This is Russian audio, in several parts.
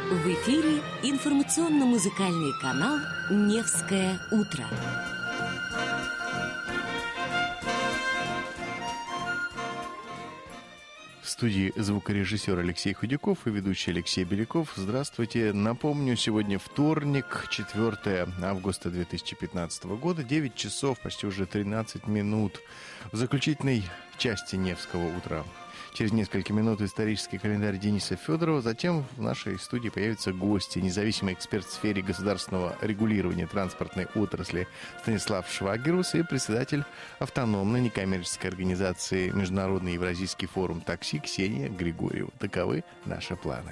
В эфире информационно-музыкальный канал «Невское утро». В студии звукорежиссер Алексей Худяков и ведущий Алексей Беляков. Здравствуйте. Напомню, сегодня вторник, 4 августа 2015 года, 9 часов, почти уже 13 минут. В заключительной части Невского утра. Через несколько минут исторический календарь Дениса Федорова. Затем в нашей студии появятся гости. Независимый эксперт в сфере государственного регулирования транспортной отрасли Станислав Швагерус и председатель автономной некоммерческой организации Международный Евразийский форум такси Ксения Григорьева. Таковы наши планы.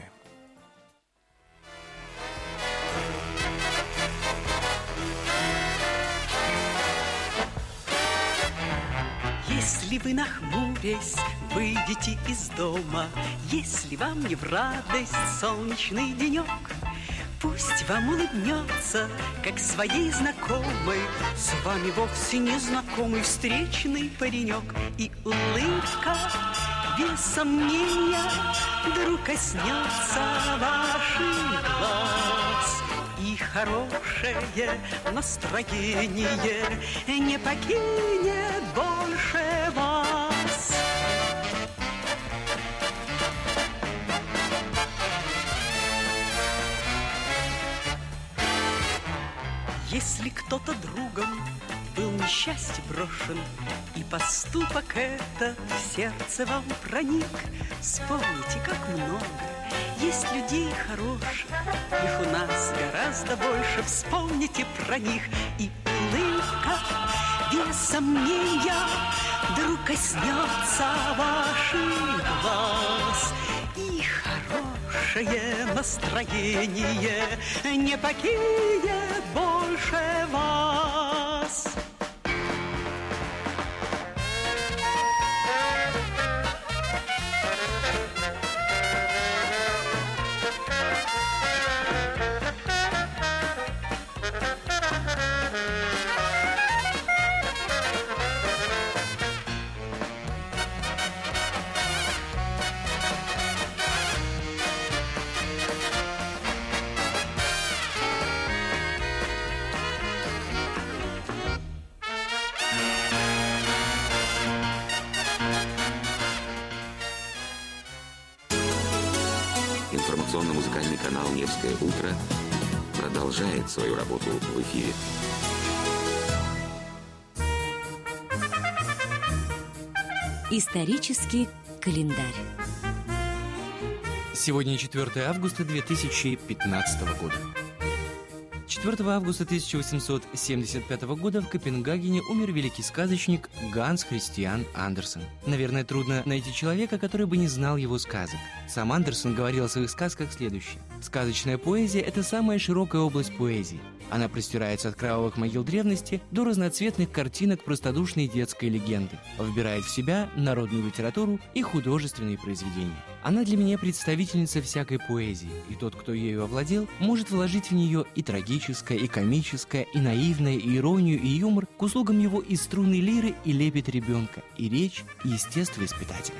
Если вы, нахмурясь, выйдете из дома, если вам не в радость солнечный денек, пусть вам улыбнется, как своей знакомой, с вами вовсе незнакомый встречный паренек. И улыбка, без сомнения, вдруг коснется ваших глаз. И хорошее настроение не покинет больше вас. Если кто-то другом был несчастье брошен, и поступок этот в сердце вам проник, вспомните, как много есть людей хороших, их у нас гораздо больше. Вспомните про них, и улыбка, без сомнения, вдруг коснется ваших глаз. И хорошее настроение не покинет больше вас. Информационно-музыкальный канал «Невское утро» продолжает свою работу в эфире. Исторический календарь. Сегодня 4 августа 2015 года. 4 августа 1875 года в Копенгагене умер великий сказочник Ганс Христиан Андерсен. Наверное, трудно найти человека, который бы не знал его сказок. Сам Андерсен говорил о своих сказках следующее. Сказочная поэзия – это самая широкая область поэзии. Она простирается от кровавых могил древности до разноцветных картинок простодушной детской легенды, вбирает в себя народную литературу и художественные произведения. Она для меня представительница всякой поэзии, и тот, кто ею овладел, может вложить в нее и трагическое, и комическое, и наивное, и иронию, и юмор, к услугам его и струны лиры, и лепет ребенка, и речь, и естествоиспытателя.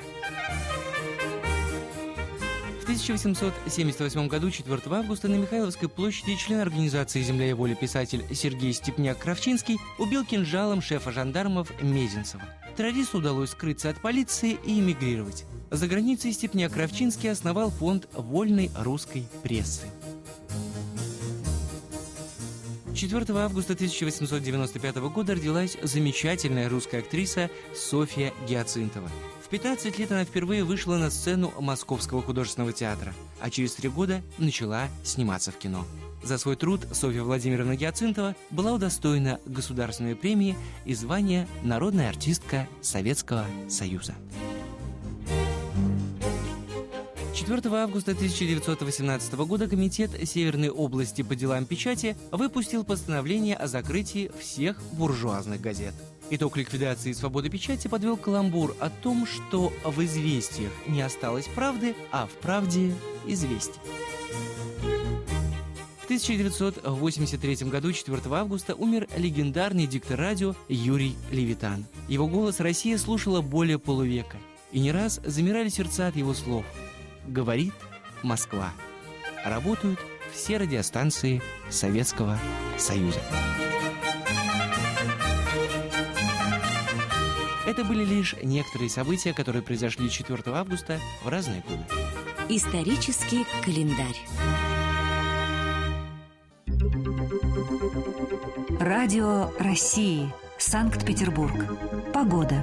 В 1878 году, 4 августа, на Михайловской площади член организации «Земля и воля» писатель Сергей Степняк-Кравчинский убил кинжалом шефа жандармов Мезенцева. Террористу удалось скрыться от полиции и эмигрировать. За границей Степняк-Кравчинский основал фонд вольной русской прессы. 4 августа 1895 года родилась замечательная русская актриса Софья Гиацинтова. В 15 лет она впервые вышла на сцену Московского художественного театра, а через 3 года начала сниматься в кино. За свой труд Софья Владимировна Гиацинтова была удостоена государственной премии и звания «Народная артистка Советского Союза». 4 августа 1918 года Комитет Северной области по делам печати выпустил постановление о закрытии всех буржуазных газет. Итог ликвидации свободы печати подвел каламбур о том, что в «Известиях» не осталось правды, а в «Правде» – известий. В 1983 году, 4 августа, умер легендарный диктор радио Юрий Левитан. Его голос Россия слушала более полувека, и не раз замирали сердца от его слов. «Говорит Москва». работают все радиостанции Советского Союза. Это были лишь некоторые события, которые произошли 4 августа в разные годы. Исторический календарь. Радио России. Санкт-Петербург. Погода.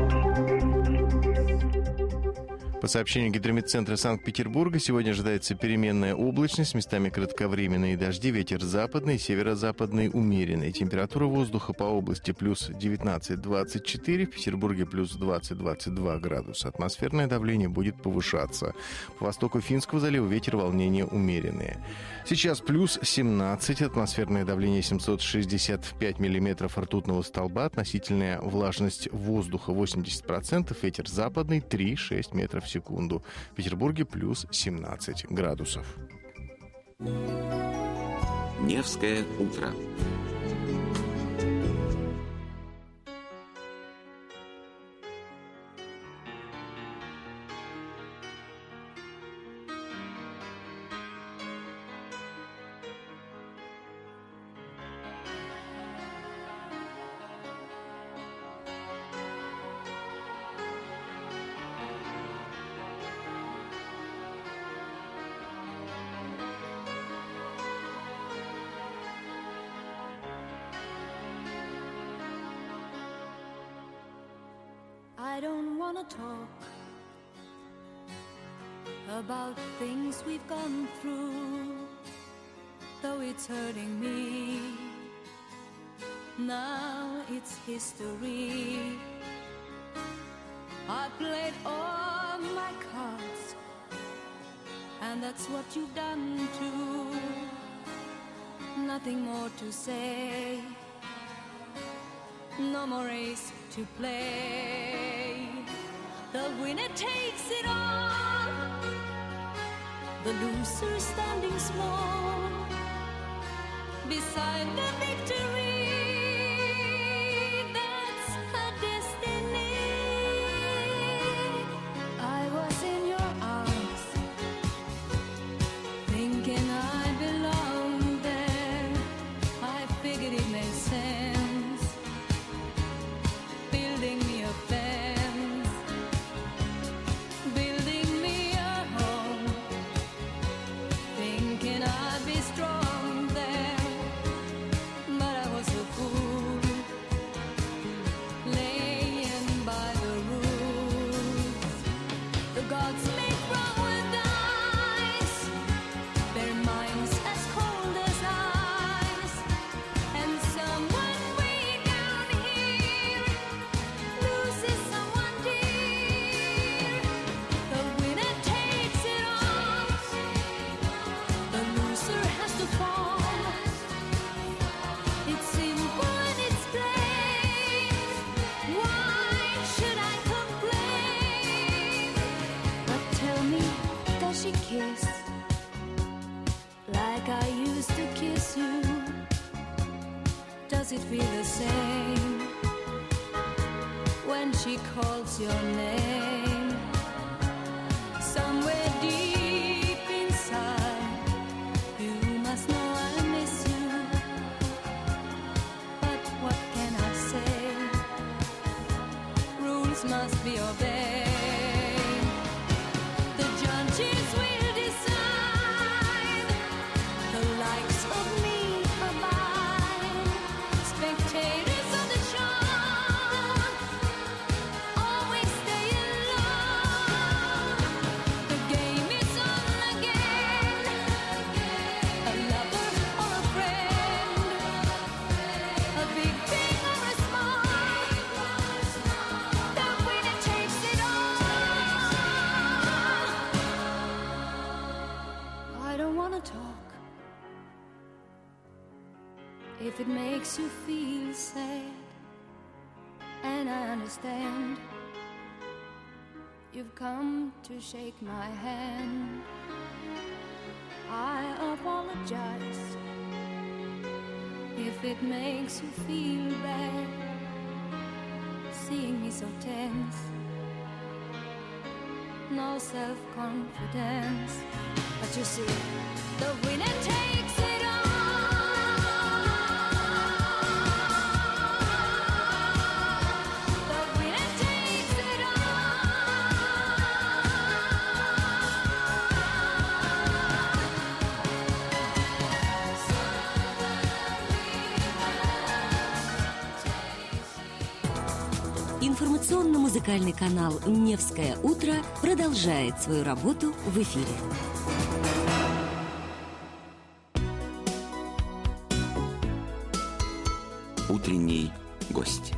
По сообщению Гидрометцентра Санкт-Петербурга, сегодня ожидается переменная облачность, местами кратковременные дожди, ветер западный, северо-западный умеренный. Температура воздуха по области плюс 19-24, в Петербурге плюс 20-22 градуса. Атмосферное давление будет повышаться. По востоку Финского залива ветер, волнения умеренные. Сейчас плюс 17, атмосферное давление 765 миллиметров ртутного столба, относительная влажность воздуха 80%, ветер западный 3-6 метров в секунду. В Петербурге плюс 17 градусов. Невское утро. I don't wanna talk about things we've gone through, though it's hurting me. Now it's history. I played all my cards, and that's what you've done too. Nothing more to say, no more race to play. The winner takes it all, the loser standing small beside the victory. That's her destiny. I was in your arms, thinking I belonged there. I figured it made sense, building me a fence, building me a home, thinking I'd be strong there. But I was a fool, laying by the rules. The gods made from with ice, their minds as cold as ice. And someone way down here loses someone dear. The winner takes it all, the loser has to fall. It's simple and it's plain. Why should I complain? But tell me, does she kiss like I used to kiss you? Does it feel the same when she calls your name? Somewhere deep inside, you must know I miss you. But what can I say? Rules must be obeyed. The judges will decide, the likes of me are mine. Spectators of the show always stay alone. The game is on again, a lover or a friend, a big thing or a small, the winner takes it all. I don't wanna talk if it makes you feel sad, and I understand. You've come to shake my hand. I apologize if it makes you feel bad, seeing me so tense, no self-confidence. But you see, The winner takes it all. The winner takes it Информационно-музыкальный канал «Невское утро» продолжает свою работу в эфире. Утренний гость.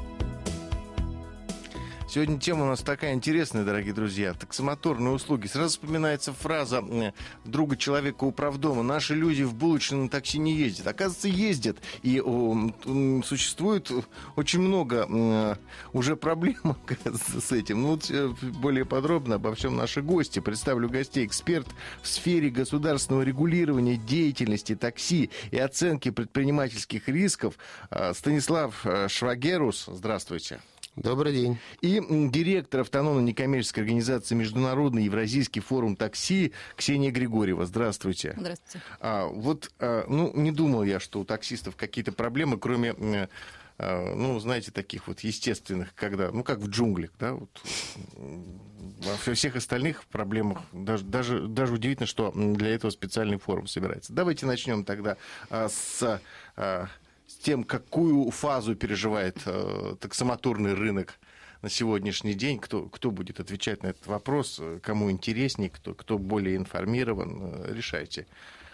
Сегодня тема у нас такая интересная, дорогие друзья. Таксомоторные услуги. Сразу вспоминается фраза друга человека управдома. Наши люди в булочную на такси не ездят. Оказывается, ездят. И существует очень много уже проблем с этим. Ну, вот, более подробно обо всем наши гости. Представлю гостей. Эксперт в сфере государственного регулирования деятельности такси и оценки предпринимательских рисков Станислав Швагерус. Здравствуйте. Добрый день. И директор автономной некоммерческой организации «Международный Евразийский форум такси» Ксения Григорьева. Здравствуйте. Здравствуйте. Не думал я, что у таксистов какие-то проблемы, кроме, знаете, таких вот естественных, когда, как в джунглях, да, вот. Во всех остальных проблемах даже удивительно, что для этого специальный форум собирается. Давайте начнем тогда с тем, какую фазу переживает таксомоторный рынок на сегодняшний день. Кто будет отвечать на этот вопрос, кому интереснее, кто более информирован, решайте.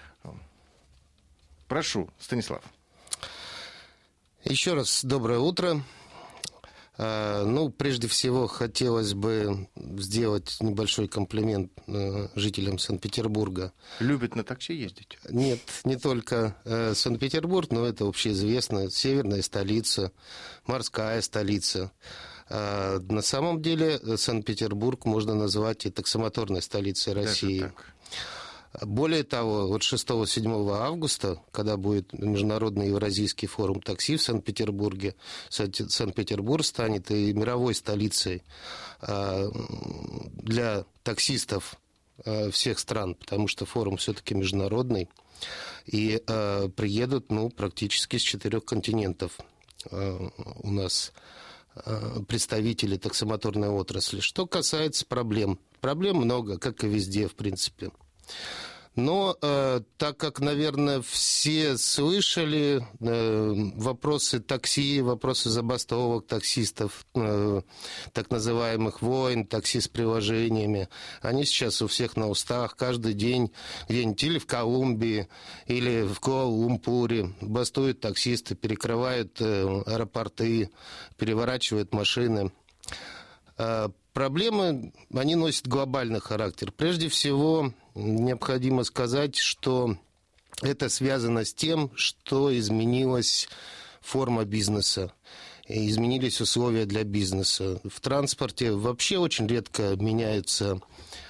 Прошу, Станислав. Еще раз доброе утро. Прежде всего, хотелось бы сделать небольшой комплимент жителям Санкт-Петербурга. Любят на такси ездить? Нет, не только Санкт-Петербург, но это общеизвестно. Северная столица, морская столица. На самом деле Санкт-Петербург можно назвать и таксомоторной столицей России. Даже так. Более того, вот 6-7 августа, когда будет Международный Евразийский форум такси в Санкт-Петербурге, Санкт-Петербург станет и мировой столицей для таксистов всех стран, потому что форум все-таки международный, и приедут практически с 4 континентов у нас представители таксомоторной отрасли. Что касается проблем много, как и везде, в принципе. Но так как, наверное, все слышали вопросы такси, вопросы забастовок таксистов, так называемых войн, такси с приложениями, они сейчас у всех на устах каждый день где-нибудь или в Колумбии, или в Куала-Лумпуре бастуют таксисты, перекрывают аэропорты, переворачивают машины. Проблемы, они носят глобальный характер. Прежде всего, необходимо сказать, что это связано с тем, что изменилась форма бизнеса, изменились условия для бизнеса. В транспорте вообще очень редко меняются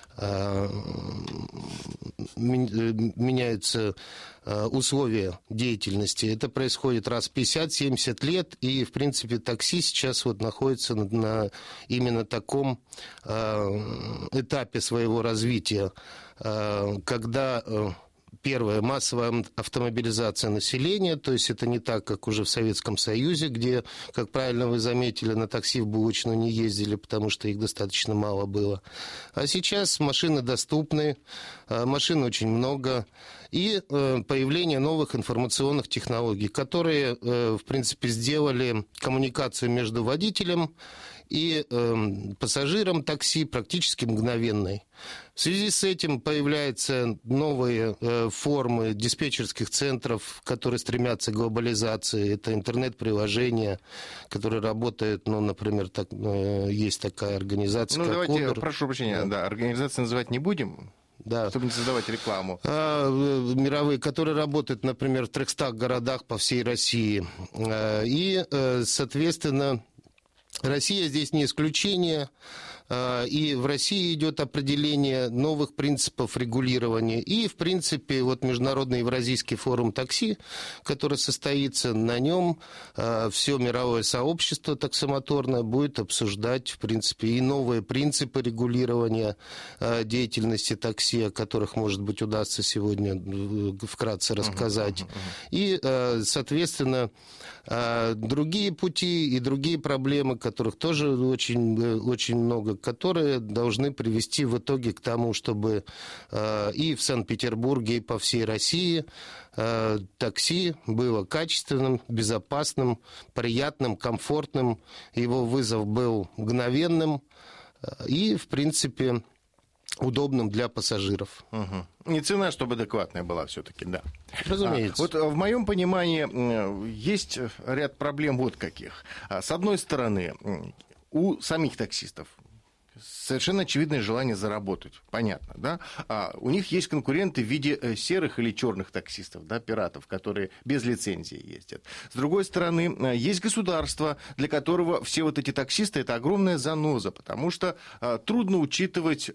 условия деятельности. Это происходит раз в 50-70 лет, и, в принципе, такси сейчас находится на именно таком этапе своего развития, когда первое, массовая автомобилизация населения, то есть это не так, как уже в Советском Союзе, где, как правильно вы заметили, на такси в булочную не ездили, потому что их достаточно мало было. А сейчас машины доступны, машин очень много, и появление новых информационных технологий, которые, в принципе, сделали коммуникацию между водителем и пассажирам такси практически мгновенной. В связи с этим появляются новые формы диспетчерских центров, которые стремятся к глобализации. Это интернет-приложения, которые работают, например, есть такая организация, как давайте, Uber. Прошу прощения, да, организацию называть не будем, да, чтобы не создавать рекламу. Мировые, которые работают, например, в 300 городах по всей России. И, соответственно, Россия здесь не исключение. И в России идет определение новых принципов регулирования. И, в принципе, вот Международный Евразийский форум такси, который состоится, на нем все мировое сообщество таксомоторное будет обсуждать, в принципе, и новые принципы регулирования деятельности такси, о которых, может быть, удастся сегодня вкратце рассказать. И, соответственно, другие пути и другие проблемы, которых тоже очень много, которые должны привести в итоге к тому, чтобы и в Санкт-Петербурге, и по всей России такси было качественным, безопасным, приятным, комфортным. Его вызов был мгновенным и, в принципе, удобным для пассажиров. И цена, чтобы адекватная была все-таки, да. Разумеется. Вот в моем понимании есть ряд проблем вот каких. С одной стороны, у самих таксистов совершенно очевидное желание заработать, понятно, да? У них есть конкуренты в виде серых или черных таксистов, да, пиратов, которые без лицензии ездят. С другой стороны, есть государство, для которого все вот эти таксисты – это огромная заноза, потому что трудно учитывать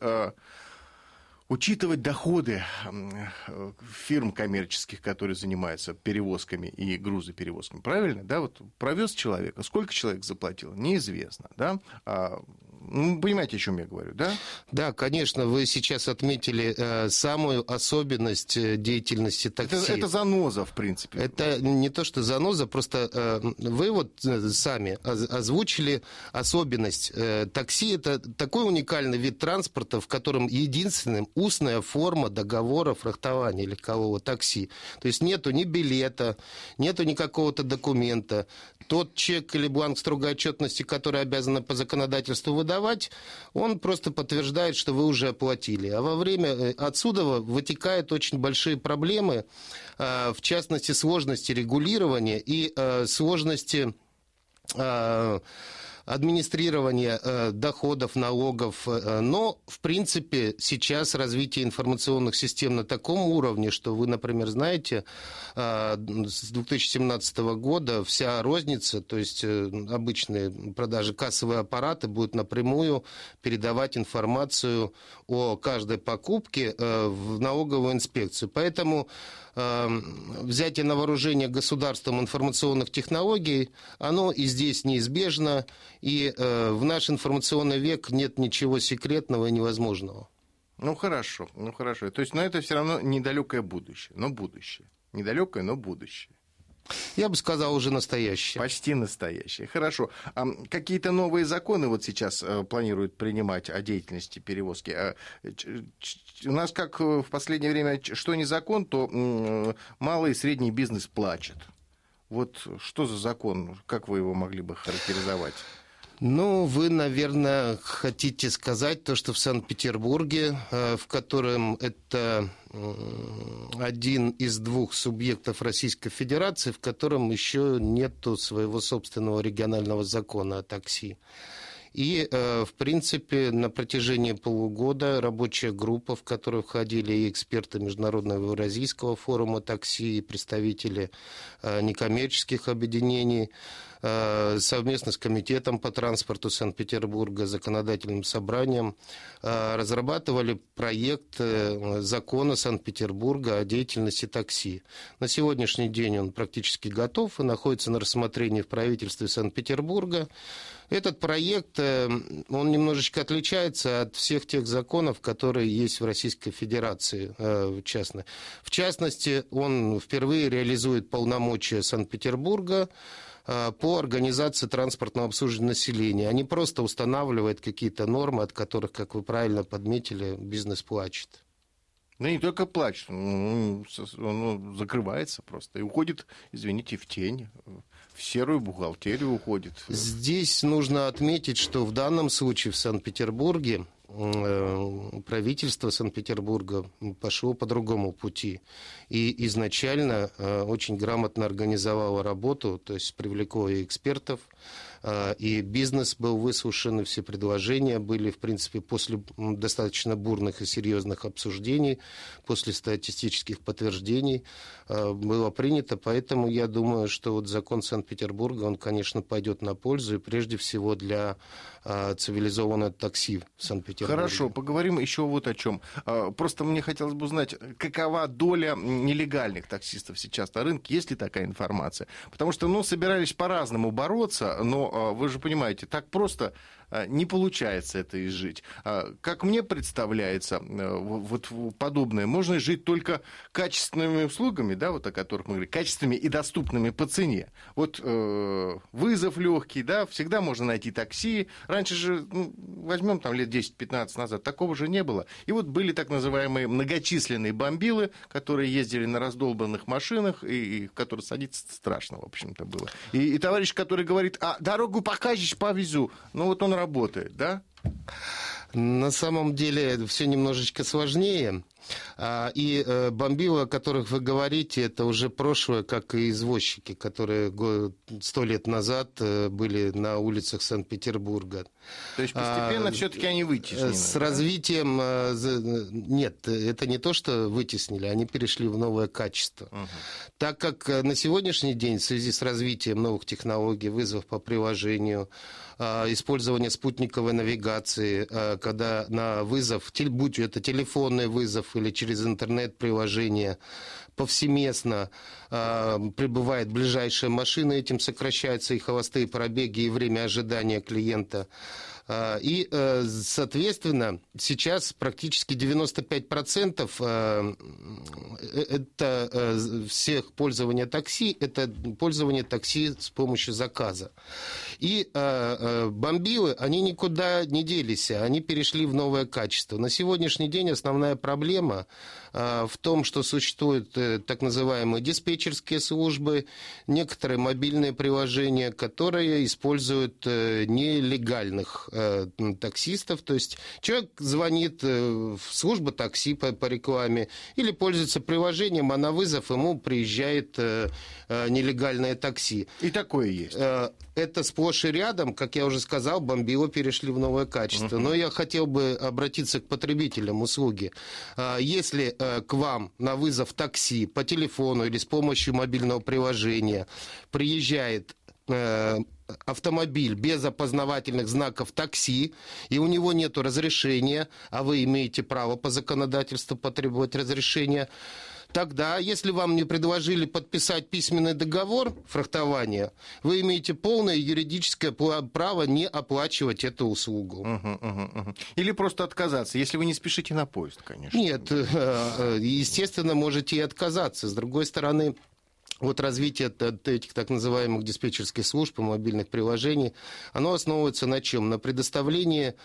доходы фирм коммерческих, которые занимаются перевозками и грузоперевозками. Правильно? Да? Вот провез человека. Сколько человек заплатил? Неизвестно. Да? Понимаете, о чем я говорю, да? Да, конечно, вы сейчас отметили самую особенность деятельности такси. Это заноза, в принципе. Это не то, что заноза, просто вы вот сами озвучили особенность. Такси – это такой уникальный вид транспорта, в котором единственным устная форма договора фрахтования легкового такси. То есть нету ни билета, нету ни какого-то документа. Тот чек или бланк строгой отчетности, который обязаны по законодательству выдавать, он просто подтверждает, что вы уже оплатили. А во время отсюда вытекают очень большие проблемы, в частности, сложности регулирования и сложности администрирования доходов, налогов. Но, в принципе, сейчас развитие информационных систем на таком уровне, что вы, например, знаете, с 2017 года вся розница, то есть обычные продажи, кассовые аппараты будут напрямую передавать информацию о каждой покупке в налоговую инспекцию. Поэтому взятие на вооружение государством информационных технологий, оно и здесь неизбежно, и в наш информационный век нет ничего секретного и невозможного. Ну, хорошо. То есть, но это все равно недалекое будущее, но будущее. Недалекое, но будущее. Я бы сказал, уже настоящее. Почти настоящее. Хорошо. А какие-то новые законы вот сейчас планируют принимать о деятельности перевозки? У нас, как в последнее время, что не закон, то малый и средний бизнес плачет. Вот что за закон? Как вы его могли бы характеризовать? Ну, вы, наверное, хотите сказать то, что в Санкт-Петербурге, в котором это один из двух субъектов Российской Федерации, в котором еще нету своего собственного регионального закона о такси. И, в принципе, на протяжении полугода рабочая группа, в которую входили и эксперты Международного Евразийского форума такси, и представители некоммерческих объединений, совместно с Комитетом по транспорту Санкт-Петербурга, законодательным собранием, разрабатывали проект закона Санкт-Петербурга о деятельности такси. На сегодняшний день он практически готов и находится на рассмотрении в правительстве Санкт-Петербурга. Этот проект, он немножечко отличается от всех тех законов, которые есть в Российской Федерации, в частности, он впервые реализует полномочия Санкт-Петербурга по организации транспортного обслуживания населения, а не просто устанавливает какие-то нормы, от которых, как вы правильно подметили, бизнес плачет. Да не только плачет, он закрывается просто и уходит, извините, в тень, в серую бухгалтерию уходит. Здесь нужно отметить, что в данном случае в Санкт-Петербурге правительство Санкт-Петербурга пошло по другому пути. И изначально очень грамотно организовало работу, то есть привлекло и экспертов, и бизнес был выслушан, и все предложения были, в принципе, после достаточно бурных и серьезных обсуждений, после статистических подтверждений было принято. Поэтому я думаю, что вот закон Санкт-Петербурга, он, конечно, пойдет на пользу, и прежде всего для цивилизованного такси в Санкт-Петербурге. Хорошо, поговорим еще вот о чем. Просто мне хотелось бы узнать, какова доля нелегальных таксистов сейчас на рынке, есть ли такая информация? Потому что, собирались по-разному бороться, но вы же понимаете, так просто не получается это изжить. Как мне представляется, вот подобное, можно жить только качественными услугами, да, вот о которых мы говорили, качественными и доступными по цене. Вот вызов легкий, да, всегда можно найти такси. Раньше же, возьмем там лет 10-15 назад, такого же не было. И вот были так называемые многочисленные бомбилы, которые ездили на раздолбанных машинах, и в которые садиться страшно, в общем-то, было. И товарищ, который говорит, дорогу покажешь, повезу. Вот он работает, да? На самом деле все немножечко сложнее. И бомбилы, о которых вы говорите, это уже прошлое, как и извозчики, которые 100 лет назад были на улицах Санкт-Петербурга. То есть постепенно все-таки они вытеснены? С развитием... Нет, это не то, что вытеснили, они перешли в новое качество. Так как на сегодняшний день в связи с развитием новых технологий, вызов по приложению, использование спутниковой навигации, когда на вызов, будь это телефонный вызов или через интернет-приложение, повсеместно прибывает ближайшая машина, этим сокращаются и холостые пробеги, и время ожидания клиента. И, соответственно, сейчас практически 95% это всех пользования такси, это пользование такси с помощью заказа. И бомбилы, они никуда не делись, они перешли в новое качество. На сегодняшний день основная проблема в том, что существуют так называемые диспетчерские службы, некоторые мобильные приложения, которые используют нелегальных таксистов. То есть человек звонит в службу такси по рекламе или пользуется приложением, а на вызов ему приезжает нелегальное такси. И такое есть. Это сплошь и рядом, как я уже сказал, бомбилы перешли в новое качество. Но я хотел бы обратиться к потребителям услуги. Если к вам на вызов такси по телефону или с помощью мобильного приложения приезжает автомобиль без опознавательных знаков такси, и у него нет разрешения, а вы имеете право по законодательству потребовать разрешения, тогда, если вам не предложили подписать письменный договор фрахтования, вы имеете полное юридическое право не оплачивать эту услугу. Или просто отказаться, если вы не спешите на поезд, конечно. Нет, естественно, можете и отказаться. С другой стороны, вот развитие этих так называемых диспетчерских служб и мобильных приложений, оно основывается на чем? На предоставлении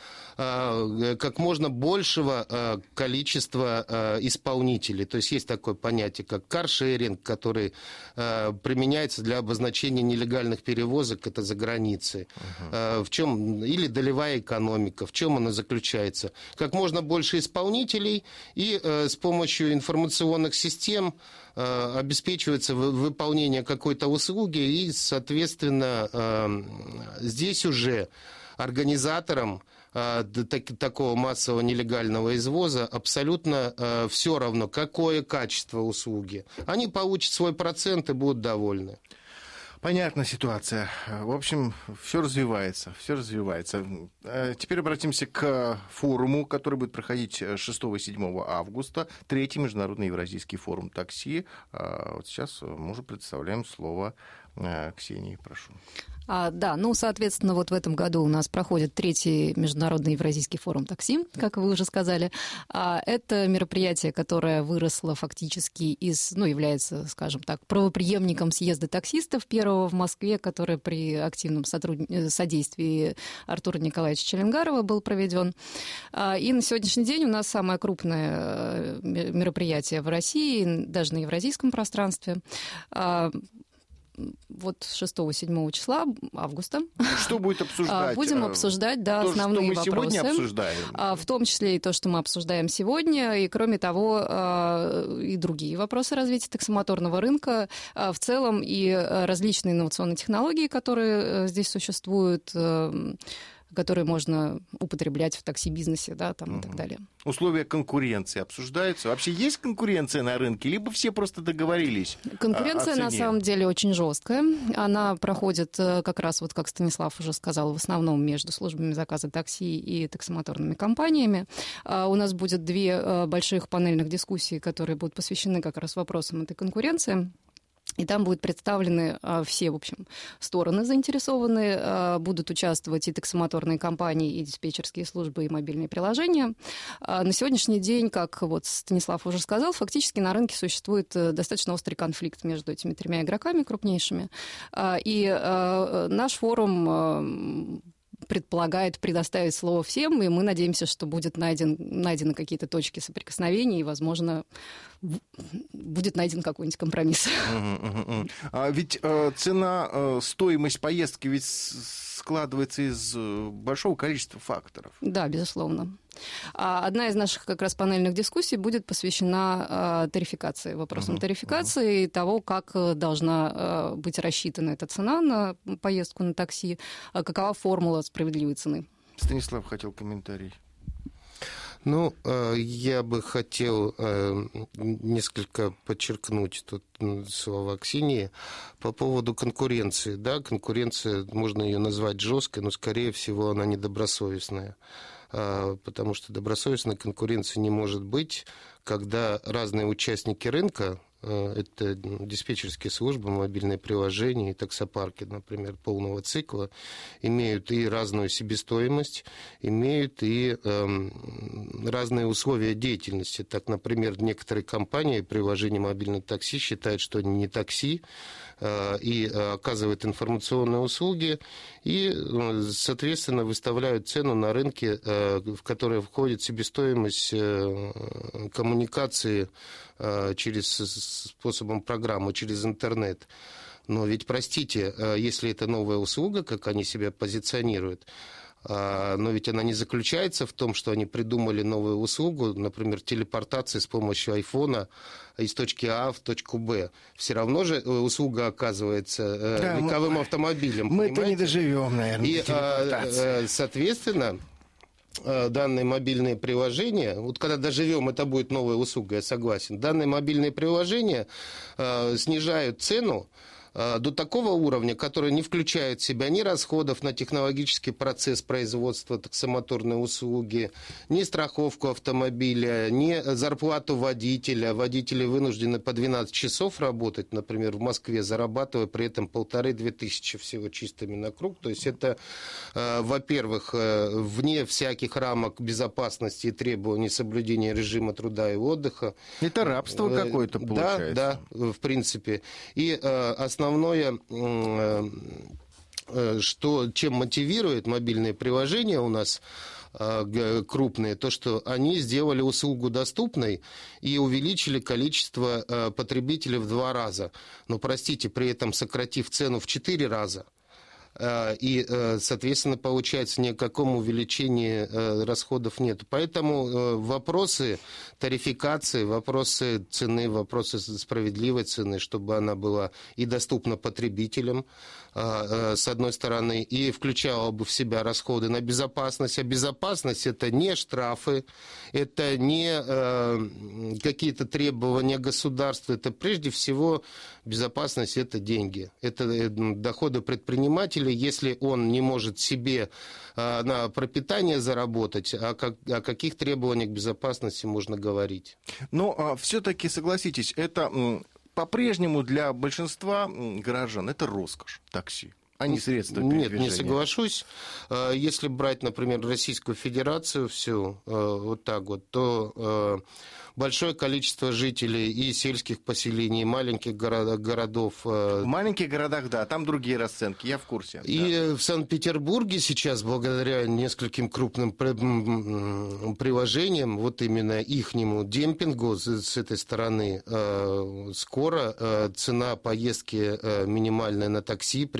как можно большего количества исполнителей. То есть есть такое понятие, как каршеринг, который применяется для обозначения нелегальных перевозок, это за границей. В чем, или долевая экономика, в чем она заключается? Как можно больше исполнителей, и с помощью информационных систем обеспечивается выполнение какой-то услуги, и, соответственно, здесь уже организаторам такого массового нелегального извоза абсолютно все равно, какое качество услуги. Они получат свой процент и будут довольны. Понятна ситуация. В общем, все развивается, все развивается. Теперь обратимся к форуму, который будет проходить 6-7 августа. 3-й Международный Евразийский форум такси. Вот сейчас мы уже представляем слово Ксении, прошу. Да, соответственно, вот в этом году у нас проходит 3-й Международный Евразийский форум такси, как вы уже сказали. Это мероприятие, которое выросло фактически является, скажем так, правопреемником съезда таксистов первого в Москве, который при активном содействии Артура Николаевича Челенгарова был проведен. И на сегодняшний день у нас самое крупное мероприятие в России, даже на евразийском пространстве. Вот 6-7 числа августа. Что будет обсуждать? Будем обсуждать, основные вопросы. То, что мы сегодня обсуждаем. В том числе и то, что мы обсуждаем сегодня. И, кроме того, и другие вопросы развития таксомоторного рынка. В целом и различные инновационные технологии, которые здесь существуют, которые можно употреблять в такси-бизнесе, да, там, и так далее. Условия конкуренции обсуждаются? Вообще есть конкуренция на рынке, либо все просто договорились? Конкуренция на самом деле очень жесткая. Она проходит как раз, вот как Станислав уже сказал, в основном между службами заказа такси и таксомоторными компаниями. У нас будет 2 больших панельных дискуссии, которые будут посвящены как раз вопросам этой конкуренции. И там будут представлены все, в общем, стороны заинтересованные. Будут участвовать и таксомоторные компании, и диспетчерские службы, и мобильные приложения. На сегодняшний день, как вот Станислав уже сказал, фактически на рынке существует достаточно острый конфликт между этими 3 игроками крупнейшими. И наш форум предполагает предоставить слово всем, и мы надеемся, что будут найдены какие-то точки соприкосновения, и, возможно, будет найден какой-нибудь компромисс. Ведь цена, стоимость поездки ведь складывается из большого количества факторов. Да, безусловно. Одна из наших как раз панельных дискуссий будет посвящена тарификации, вопросам тарификации и того, как должна быть рассчитана эта цена на поездку на такси, какова формула справедливой цены. Станислав хотел комментарий. Ну, я бы хотел несколько подчеркнуть тут слова Ксении по поводу конкуренции. Да, конкуренция, можно ее назвать жесткой, но, скорее всего, она недобросовестная. Потому что добросовестной конкуренции не может быть, когда разные участники рынка, это диспетчерские службы, мобильные приложения и таксопарки, например, полного цикла, имеют и разную себестоимость, имеют и разные условия деятельности. Так, например, некоторые компании приложения мобильных такси считают, что они не такси, и оказывают информационные услуги, и, соответственно, выставляют цену на рынке, в которой входит себестоимость коммуникации через способом программы, через интернет. Но ведь, простите, если это новая услуга, как они себя позиционируют, но ведь она не заключается в том, что они придумали новую услугу, например, телепортации с помощью айфона из точки А в точку Б. Все равно же услуга оказывается легковым автомобилем. Мы-то не доживем, наверное, и, соответственно, данные мобильные приложения, вот когда доживем, это будет новая услуга, я согласен, данные мобильные приложения снижают цену до такого уровня, который не включает в себя ни расходов на технологический процесс производства таксомоторной услуги, ни страховку автомобиля, ни зарплату водителя. Водители вынуждены по 12 часов работать, например, в Москве, зарабатывая при этом 1500-2000 всего чистыми на круг. То есть это, во-первых, вне всяких рамок безопасности и требований соблюдения режима труда и отдыха. Это рабство какое-то получается. Да, в принципе. И основное, чем мотивирует мобильные приложения у нас крупные, то, что они сделали услугу доступной и увеличили количество потребителей в 2 раза. Но, простите, при этом сократив цену в 4 раза. И, соответственно, получается, ни о каком увеличении расходов нет. Поэтому вопросы тарификации, вопросы цены, вопросы справедливой цены, чтобы она была и доступна потребителям, с одной стороны, и включала бы в себя расходы на безопасность. А безопасность – это не штрафы, это не какие-то требования государства, это прежде всего безопасность – это деньги, это доходы предпринимателя. Если он не может себе на пропитание заработать, о каких требованиях безопасности можно говорить? Но все-таки, согласитесь, это по-прежнему для большинства горожан это роскошь, такси, а не средства передвижения. Нет, не соглашусь. Если брать, например, Российскую Федерацию всю, вот так вот, то большое количество жителей и сельских поселений, и маленьких городов. В маленьких городах, да, там другие расценки, я в курсе. И да. В Санкт-Петербурге сейчас, благодаря нескольким крупным приложениям, вот именно ихнему демпингу с этой стороны, скоро цена поездки минимальная на такси приблизится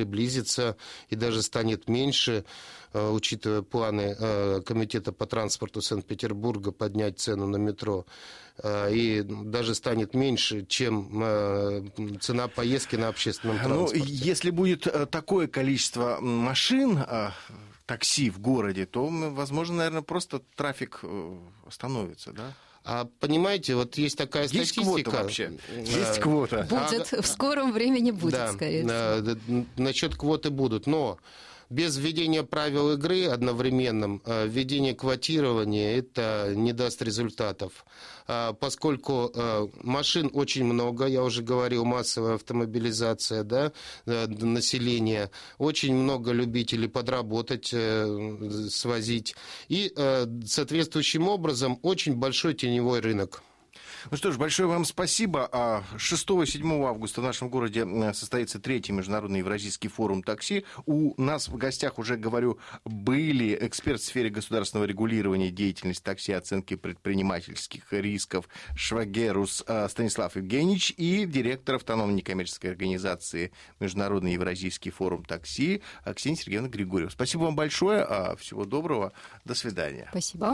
сократится и даже станет меньше, учитывая планы Комитета по транспорту Санкт-Петербурга поднять цену на метро. И даже станет меньше, чем цена поездки на общественном транспорте. Если будет такое количество машин, такси в городе, то, возможно, наверное, просто трафик остановится, да? А понимаете, вот есть такая статистика. Есть квота вообще? Есть квота. Будет, в скором времени будет, скорее всего. Насчет квоты будут, но без введения правил игры одновременным, введение квотирования, это не даст результатов. Поскольку машин очень много, я уже говорил, массовая автомобилизация, да, населения, очень много любителей подработать, свозить, и соответствующим образом очень большой теневой рынок. Ну что ж, большое вам спасибо. 6-7 августа в нашем городе состоится 3-й международный евразийский форум такси. У нас в гостях, уже говорю, были эксперт в сфере государственного регулирования деятельности такси, оценки предпринимательских рисков Швагерус Станислав Евгеньевич и директор автономной некоммерческой организации Международный евразийский форум такси Ксения Сергеевна Григорьева. Спасибо вам большое. Всего доброго. До свидания. Спасибо.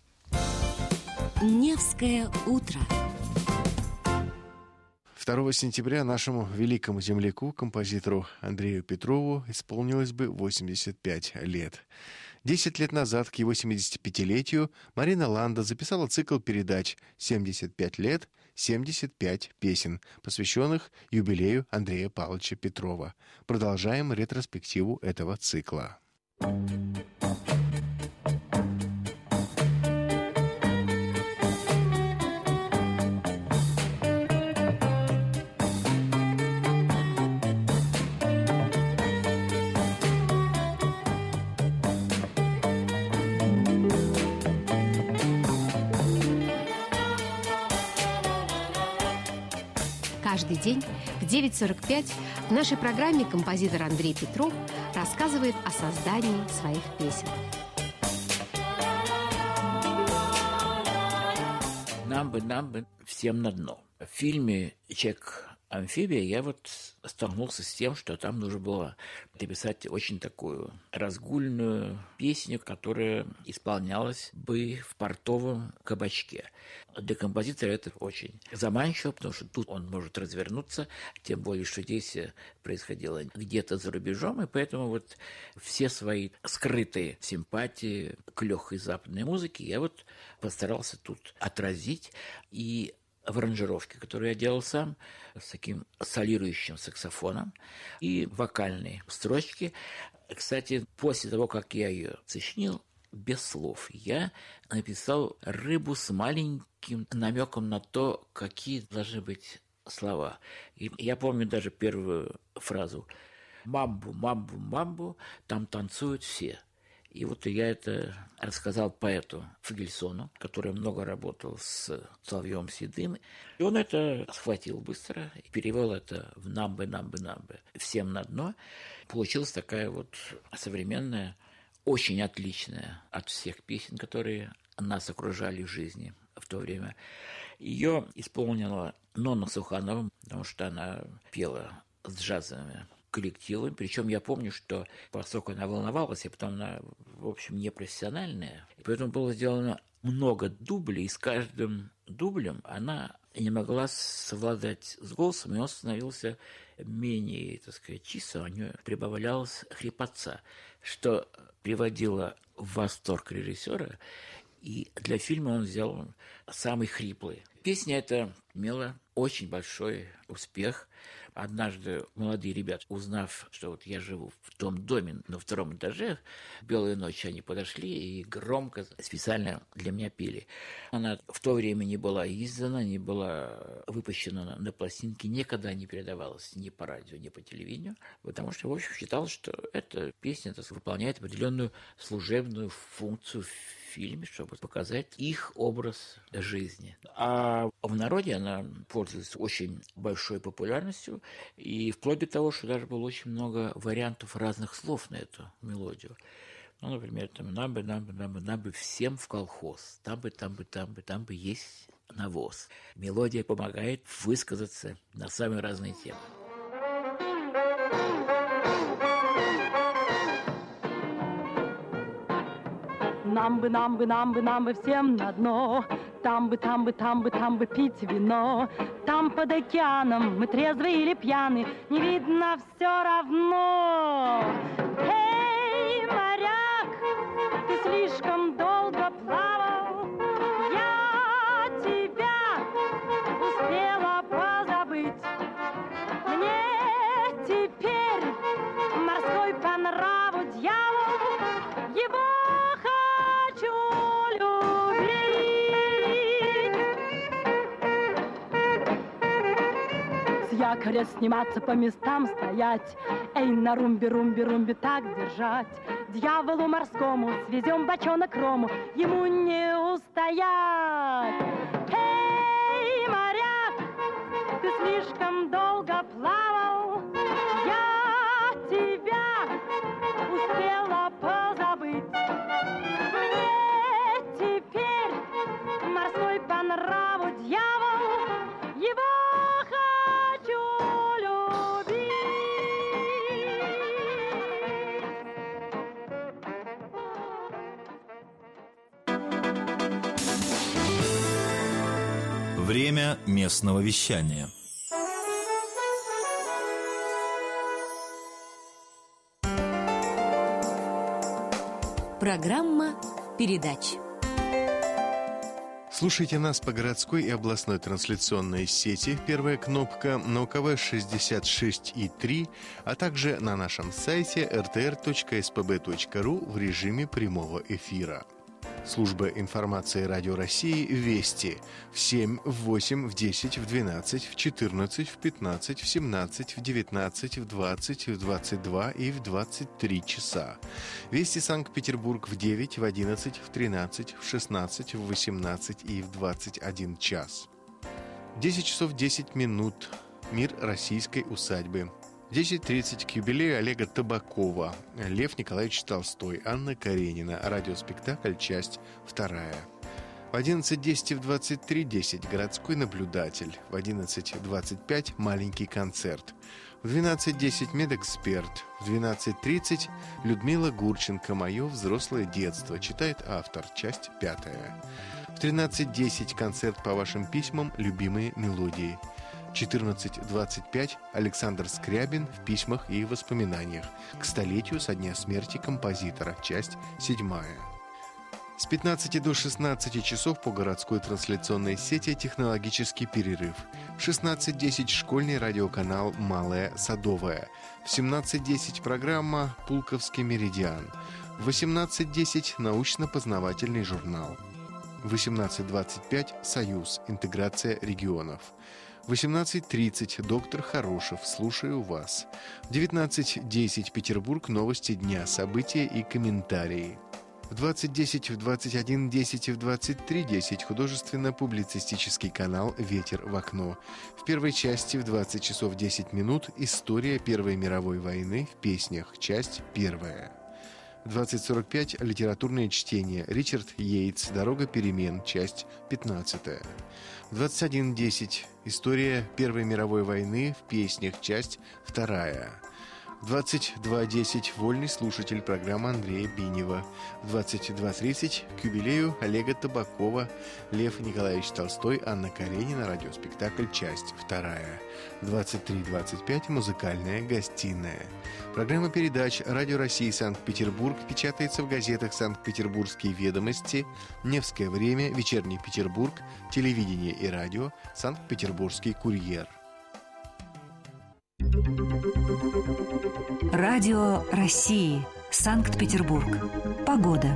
Невское утро. 2 сентября нашему великому земляку, композитору Андрею Петрову, исполнилось бы 85 лет. 10 лет назад, к его 75-летию, Марина Ланда записала цикл передач «75 лет, 75 песен», посвященных юбилею Андрея Павловича Петрова. Продолжаем ретроспективу этого цикла. Каждый день в 9:45 в нашей программе композитор Андрей Петров рассказывает о создании своих песен. Нам бы всем на дно. В фильме «Человек-амфибия» я вот столкнулся с тем, что там нужно было написать очень такую разгульную песню, которая исполнялась бы в портовом кабачке. Для композитора это очень заманчиво, потому что тут он может развернуться, тем более, что действие происходило где-то за рубежом, и поэтому вот все свои скрытые симпатии к легкой западной музыке я вот постарался тут отразить. И в аранжировке, которую я делал сам, с таким солирующим саксофоном, и вокальные строчки. Кстати, после того, как я ее сочинил, без слов, я написал рыбу с маленьким намеком на то, какие должны быть слова. И я помню даже первую фразу: «Мамбу, мамбу, мамбу, там танцуют все». И вот я это рассказал поэту Фагельсону, который много работал с Соловьем Седым. И он это схватил быстро и перевел это в «намбы, намбы, намбы». Всем на дно. Получилась такая вот современная, очень отличная от всех песен, которые нас окружали в жизни в то время. Ее исполнила Нонна Суханова, потому что она пела с джазовыми коллективом. Причем я помню, что поскольку она волновалась, а потом она, в общем, непрофессиональная, и поэтому было сделано много дублей, и с каждым дублем она не могла совладать с голосом, и он становился менее, так сказать, чистым, у нее прибавлялась хрипотца, что приводило в восторг режиссера, и для фильма он взял самый хриплый. Песня эта имела очень большой успех. Однажды молодые ребята, узнав, что вот я живу в том доме на 2-м этаже, белые ночи они подошли и громко, специально для меня пели. Она в то время не была издана, не была выпущена на пластинке, никогда не передавалась ни по радио, ни по телевидению, потому что, в общем, считалось, что эта песня, так сказать, выполняет определенную служебную функцию в фильме, чтобы показать их образ жизни. А в народе она пользуется очень большой популярностью, и вплоть до того, что даже было очень много вариантов разных слов на эту мелодию. Ну, например, там «Намбы, намбы, намбы, намбы, всем в колхоз, там бы есть навоз». Мелодия помогает высказаться на самые разные темы. Нам бы всем на дно. Там бы пить вино. Там под океаном мы трезвые или пьяны, не видно все равно. Эй, моряк, ты слишком долго плавал, я тебя успела позабыть. Мне теперь морской по нраву дьявол, его хочу любить. С якоря сниматься, по местам стоять, эй, на румбе так держать. Дьяволу морскому свезем бочонок рому, ему не устоять. Эй, моряк, ты слишком долго плавал, я тебя успела позабыть. Мне теперь морской по нраву дьявол, его хочу любить. Время местного вещания. Программа передач. Слушайте нас по городской и областной трансляционной сети. Первая кнопка на УКВ 66,3, а также на нашем сайте rtr.spb.ru в режиме прямого эфира. Служба информации Радио России «Вести» в 7, в 8, в 10, в 12, в 14, в 15, в 17, в 19, в 20, в 22 и в 23 часа. «Вести Санкт-Петербург» в 9, в 11, в 13, в 16, в 18 и в 21 час. 10 часов 10 минут. Мир российской усадьбы. 10:30 к юбилею Олега Табакова. Лев Николаевич Толстой, Анна Каренина. Радиоспектакль, часть 2. В 11:10 и в 23:10 городской наблюдатель. В 11:25 маленький концерт. В 12:10 медэксперт. В 12:30 Людмила Гурченко «Мое взрослое детство». Читает автор. Часть 5. В 13:10 концерт по вашим письмам «Любимые мелодии». 14:25 Александр Скрябин в письмах и воспоминаниях к столетию со дня смерти композитора. Часть 7. С 15 до 16 часов по городской трансляционной сети технологический перерыв. В 16:10 школьный радиоканал «Малая Садовая». В 17:10 программа «Пулковский меридиан». В 18:10 научно-познавательный журнал. В 18:25 «Союз. Интеграция регионов». В 18:30 доктор Хорошев. Слушаю вас. В 19:10 Петербург. Новости дня, события и комментарии. В 20:10, в 21:10 и в 23:10 художественно-публицистический канал «Ветер в окно». В первой части в 20 часов 10 минут история Первой мировой войны в песнях. Часть 1. В 20:45 литературное чтение. Ричард Йейтс «Дорога перемен». Часть 15. В 21:10 история Первой мировой войны в песнях. Часть 2. В 22:10 вольный слушатель, программа Андрея Бинева. В 22:30 к юбилею Олега Табакова. Лев Николаевич Толстой, Анна Каренина. Радиоспектакль, часть 2. В 23:25 музыкальная гостиная. Программа передач «Радио России Санкт-Петербург» печатается в газетах «Санкт-Петербургские ведомости», «Невское время», «Вечерний Петербург», «Телевидение и радио», «Санкт-Петербургский курьер». Радио России. Санкт-Петербург. Погода.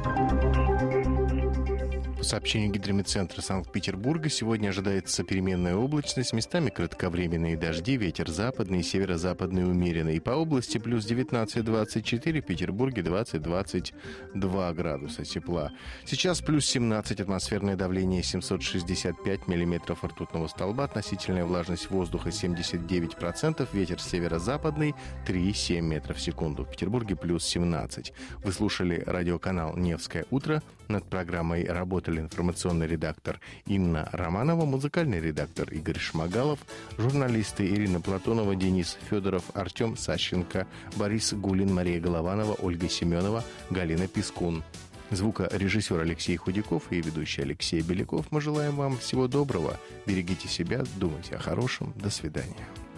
По сообщению Гидрометцентра Санкт-Петербурга, сегодня ожидается переменная облачность, местами кратковременные дожди, ветер западный и северо-западный умеренный. По области плюс 19-24, в Петербурге 20-22 градуса тепла. Сейчас плюс 17, атмосферное давление 765 миллиметров ртутного столба, относительная влажность воздуха 79%, ветер северо-западный 3,7 метров в секунду. В Петербурге плюс 17. Вы слушали радиоканал «Невское утро». Над программой работали информационный редактор Инна Романова, музыкальный редактор Игорь Шмагалов, журналисты Ирина Платонова, Денис Федоров, Артем Сащенко, Борис Гулин, Мария Голованова, Ольга Семенова, Галина Пискун. Звукорежиссер Алексей Худяков и ведущий Алексей Беляков. Мы желаем вам всего доброго. Берегите себя, думайте о хорошем. До свидания.